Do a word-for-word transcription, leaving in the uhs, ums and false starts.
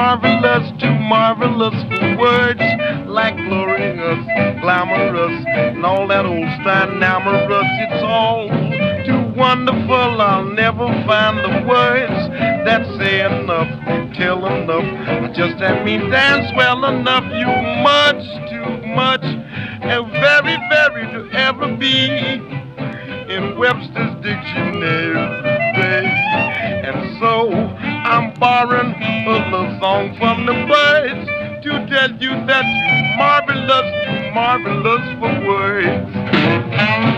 marvelous, too marvelous for words, like glorious, glamorous, and all that old style namorous. It's all too wonderful, I'll never find the words that say enough, tell enough. I just haven't mean dance well enough. You much, too much, and very, very to ever be in Webster's dictionary today. And so I'm borrowing a little song from the birds to tell you that you're marvelous, too marvelous for words.